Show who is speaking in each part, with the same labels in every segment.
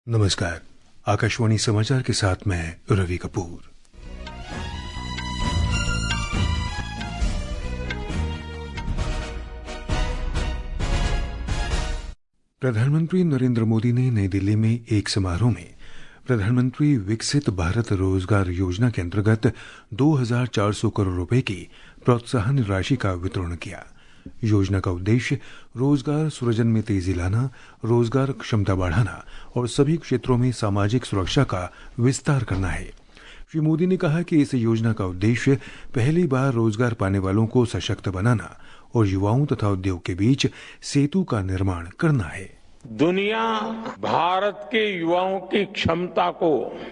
Speaker 1: नमस्कार। आकाशवाणी समाचार के साथ मैं रवि कपूर। प्रधानमंत्री नरेंद्र मोदी ने नई दिल्ली में एक समारोह में प्रधानमंत्री विकसित भारत रोजगार योजना के अंतर्गत 2,400 करोड़ रुपए की प्रोत्साहन राशि का वितरण किया। योजना का उद्देश्य रोजगार सृजन में तेजी लाना, रोजगार क्षमता बढ़ाना और सभी क्षेत्रों में सामाजिक सुरक्षा का विस्तार करना है। श्री मोदी ने कहा कि इस योजना का उद्देश्य पहली बार रोजगार पाने वालों को सशक्त बनाना और युवाओं तथा उद्योग के बीच सेतु का निर्माण करना है।
Speaker 2: दुनिया भारत के युवाओं की क्षमता को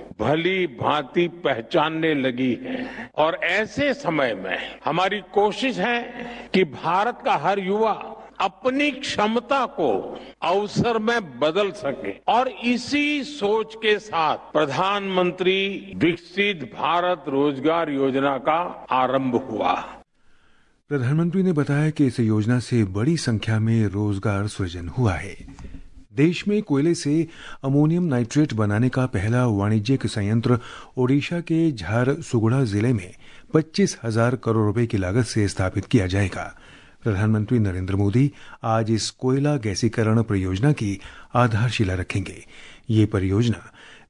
Speaker 2: भली भांति पहचानने लगी है और ऐसे समय में हमारी कोशिश है कि भारत का हर युवा अपनी क्षमता को अवसर में बदल सके और इसी सोच के साथ प्रधानमंत्री विकसित भारत रोजगार योजना का आरंभ हुआ।
Speaker 1: प्रधानमंत्री ने बताया कि इस योजना से बड़ी संख्या में रोजगार सृजन हुआ है। देश में कोयले से अमोनियम नाइट्रेट बनाने का पहला वाणिज्यिक संयंत्र ओडिशा के झारसुगुड़ा जिले में 25,000 करोड़ रुपए की लागत से स्थापित किया जाएगा। प्रधानमंत्री नरेंद्र मोदी आज इस कोयला गैसीकरण परियोजना की आधारशिला रखेंगे। ये परियोजना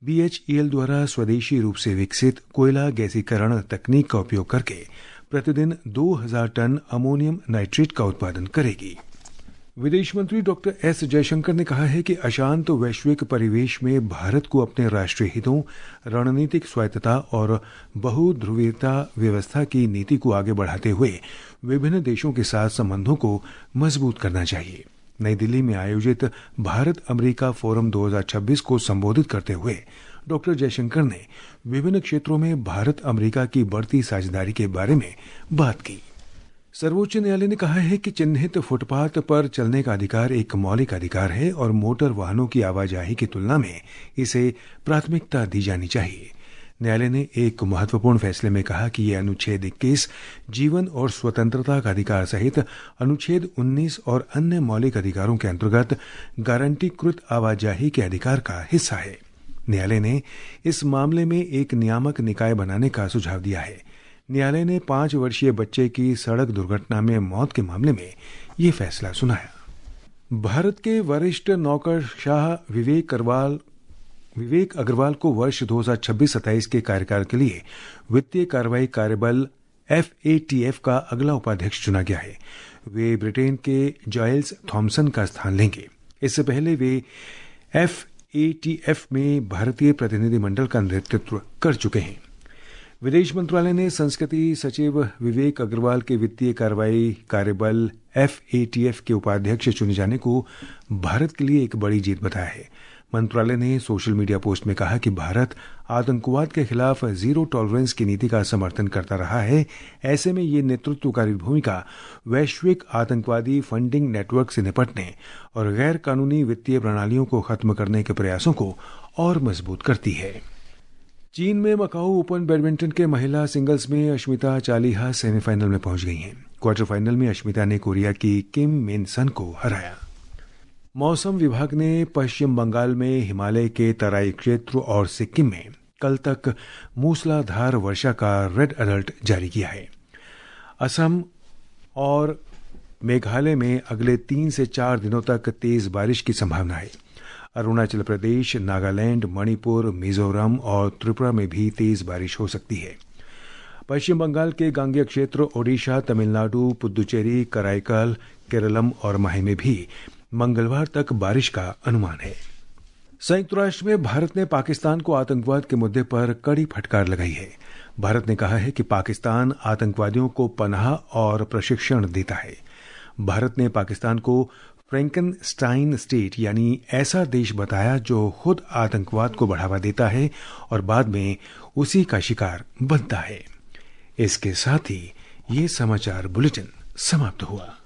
Speaker 1: BHEL द्वारा स्वदेशी रूप से विकसित कोयला गैसीकरण तकनीक का उपयोग करके प्रतिदिन 2,000 टन अमोनियम नाइट्रेट का उत्पादन करेगी। विदेश मंत्री डॉक्टर एस जयशंकर ने कहा है कि अशांत वैश्विक परिवेश में भारत को अपने राष्ट्रीय हितों, रणनीतिक स्वायत्तता और बहुध्रुवीयता व्यवस्था की नीति को आगे बढ़ाते हुए विभिन्न देशों के साथ संबंधों को मजबूत करना चाहिए। नई दिल्ली में आयोजित भारत अमेरिका फोरम 2026 को संबोधित करते हुए डॉक्टर जयशंकर ने विभिन्न क्षेत्रों में भारत अमेरिका की बढ़ती साझेदारी के बारे में बात की। सर्वोच्च न्यायालय ने कहा है कि चिन्हित फुटपाथ पर चलने का अधिकार एक मौलिक अधिकार है और मोटर वाहनों की आवाजाही की तुलना में इसे प्राथमिकता दी जानी चाहिए। न्यायालय ने एक महत्वपूर्ण फैसले में कहा कि यह अनुच्छेद 21 जीवन और स्वतंत्रता का अधिकार सहित अनुच्छेद 19 और अन्य मौलिक अधिकारों के अंतर्गत गारंटीकृत आवाजाही के अधिकार का हिस्सा है। न्यायालय ने इस मामले में एक नियामक निकाय बनाने का सुझाव दिया है। न्यायालय ने 5 वर्षीय बच्चे की सड़क दुर्घटना में मौत के मामले में ये फैसला सुनाया। भारत के वरिष्ठ नौकरशाह विवेक अग्रवाल को वर्ष 2026-27 के कार्यकाल के लिए वित्तीय कार्रवाई कार्यबल FATF का अगला उपाध्यक्ष चुना गया है। वे ब्रिटेन के जॉयल्स थॉमसन का स्थान लेंगे। इससे पहले वे FATF में भारतीय प्रतिनिधिमंडल का नेतृत्व कर चुके हैं। विदेश मंत्रालय ने संस्कृति सचिव विवेक अग्रवाल के वित्तीय कार्रवाई कार्यबल FATF के उपाध्यक्ष चुने जाने को भारत के लिए एक बड़ी जीत बताया है। मंत्रालय ने सोशल मीडिया पोस्ट में कहा कि भारत आतंकवाद के खिलाफ जीरो टॉलरेंस की नीति का समर्थन करता रहा है। ऐसे में ये नेतृत्वकारी भूमिका वैश्विक आतंकवादी फंडिंग नेटवर्क से निपटने और गैर कानूनी वित्तीय प्रणालियों को खत्म करने के प्रयासों को और मजबूत करती है। चीन में मकाऊ ओपन बैडमिंटन के महिला सिंगल्स में अश्मिता चालिहा सेमीफाइनल में पहुंच गई हैं। क्वार्टर फाइनल में अश्मिता ने कोरिया की किम मिन सन को हराया। मौसम विभाग ने पश्चिम बंगाल में हिमालय के तराई क्षेत्र और सिक्किम में कल तक मूसलाधार वर्षा का रेड अलर्ट जारी किया है। असम और मेघालय में अगले 3 से 4 दिनों तक तेज बारिश की संभावना है। अरुणाचल प्रदेश, नागालैंड, मणिपुर, मिजोरम और त्रिपुरा में भी तेज बारिश हो सकती है। पश्चिम बंगाल के गांगेय क्षेत्र, ओडिशा, तमिलनाडु, पुदुचेरी, कराईकल, केरलम और माहे में भी मंगलवार तक बारिश का अनुमान है। संयुक्त राष्ट्र में भारत ने पाकिस्तान को आतंकवाद के मुद्दे पर कड़ी फटकार लगाई है। भारत ने कहा है कि पाकिस्तान आतंकवादियों को पनाह और प्रशिक्षण देता है। भारत ने पाकिस्तान को फ्रैंकनस्टाइन स्टेट यानी ऐसा देश बताया जो खुद आतंकवाद को बढ़ावा देता है और बाद में उसी का शिकार बनता है। इसके साथ ही ये समाचार बुलेटिन समाप्त हुआ।